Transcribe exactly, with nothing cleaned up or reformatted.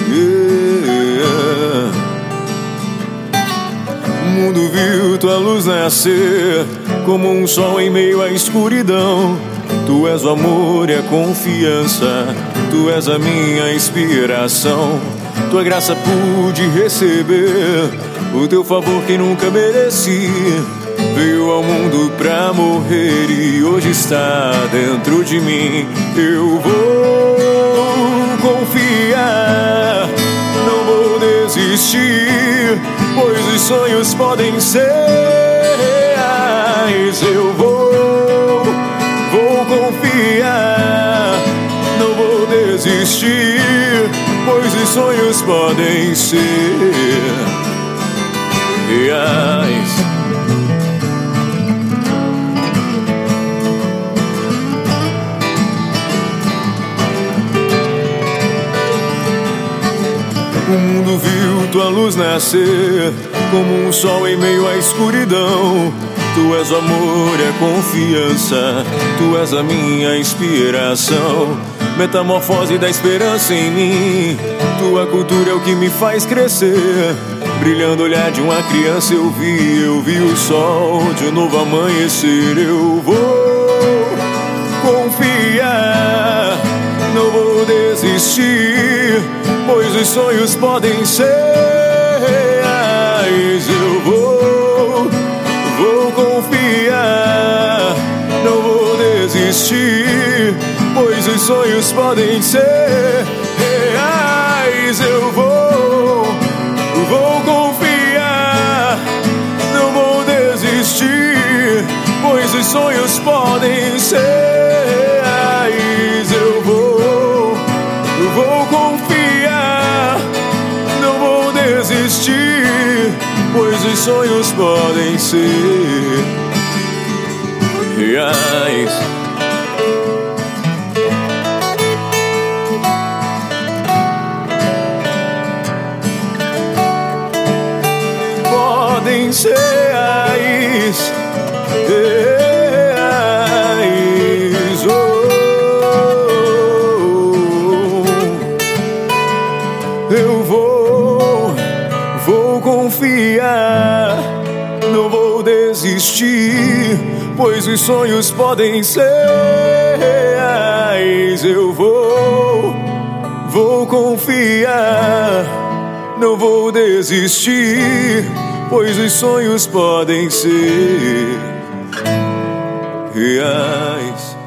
yeah. O mundo viu tua luz nascer como um sol em meio à escuridão. Tu és o amor e a confiança, tu és a minha inspiração. Tua graça pude receber, o teu favor que nunca mereci. Veio ao mundo pra morrer e hoje está dentro de mim. Eu vou confiar, não vou desistir, pois os sonhos podem ser reais. Eu vou, vou confiar, não vou desistir, pois os sonhos podem ser reais. O mundo viu tua luz nascer como um sol em meio à escuridão. Tu és o amor e a confiança, tu és a minha inspiração. Metamorfose da esperança em mim, tua cultura é o que me faz crescer. Brilhando o olhar de uma criança eu vi, eu vi o sol de um novo amanhecer. Eu vou confiar, não vou desistir, pois os sonhos podem ser reais. Eu vou, vou confiar, não vou desistir, pois os sonhos podem ser reais. Eu vou, vou confiar, não vou desistir, pois os sonhos podem ser reais. Eu vou, vou confiar, não vou desistir, pois os sonhos podem ser reais. Podem ser reais, reais. Oh. Eu vou, vou confiar, não vou desistir, pois os sonhos podem ser reais. Eu vou, vou confiar, não vou desistir, pois os sonhos podem ser reais.